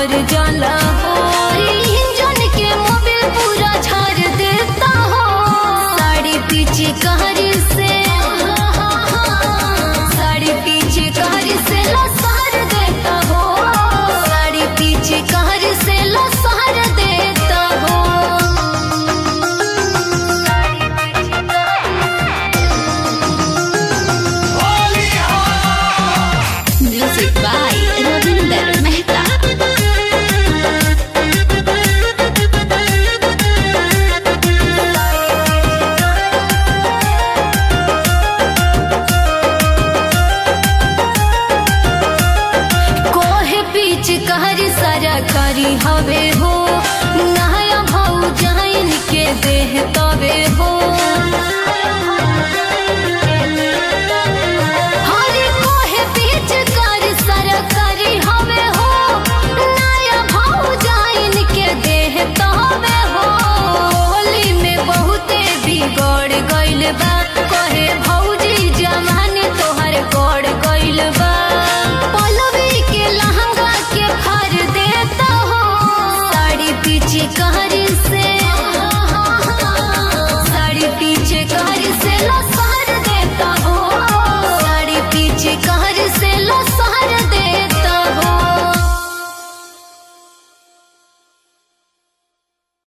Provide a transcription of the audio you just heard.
भर जाला हो। इंजन के मोबिल पूरा झाड़ देता हो। साड़ी पीछे कहरी से लसहर देता हो। साड़ी पीछे कहरी से लसहर देता हो। Music by Ravinder Mehta. कहरी सारा करी हवे हो। नया भाऊ जाइन के देह तो